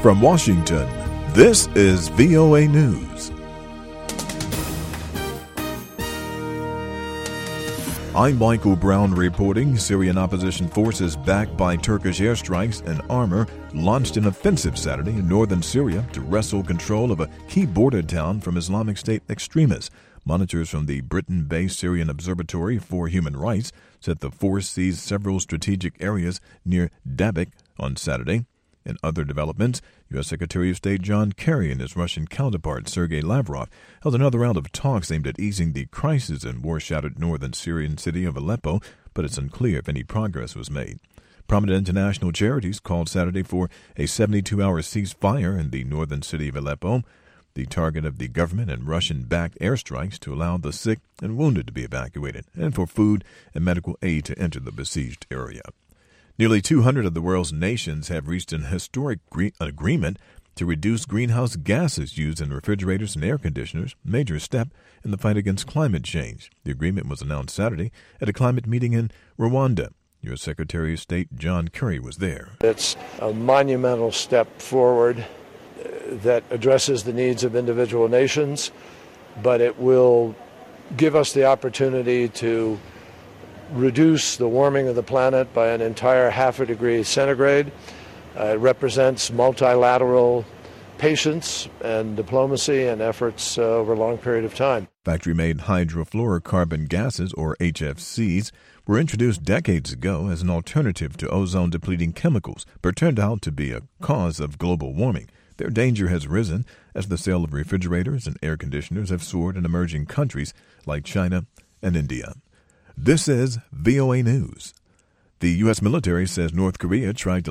From Washington, this is VOA News. I'm Michael Brown reporting. Syrian opposition forces backed by Turkish airstrikes and armor launched an offensive Saturday in northern Syria to wrestle control of a key border town from Islamic State extremists. Monitors from the Britain-based Syrian Observatory for Human Rights said the force seized several strategic areas near Dabik on Saturday. In other developments, U.S. Secretary of State John Kerry and his Russian counterpart Sergei Lavrov held another round of talks aimed at easing the crisis in war-shattered northern Syrian city of Aleppo, but it's unclear if any progress was made. Prominent international charities called Saturday for a 72-hour ceasefire in the northern city of Aleppo, the target of the government and Russian-backed airstrikes to allow the sick and wounded to be evacuated, and for food and medical aid to enter the besieged area. Nearly 200 of the world's nations have reached an historic agreement to reduce greenhouse gases used in refrigerators and air conditioners, a major step in the fight against climate change. The agreement was announced Saturday at a climate meeting in Rwanda. U.S. Secretary of State John Kerry was there. It's a monumental step forward that addresses the needs of individual nations, but it will give us the opportunity to reduce the warming of the planet by an entire 0.5 degree centigrade. It represents multilateral patience and diplomacy and efforts over a long period of time. Factory-made hydrofluorocarbon gases, or HFCs, were introduced decades ago as an alternative to ozone-depleting chemicals, but turned out to be a cause of global warming. Their danger has risen as the sale of refrigerators and air conditioners have soared in emerging countries like China and India. This is VOA News. The U.S. military says North Korea tried to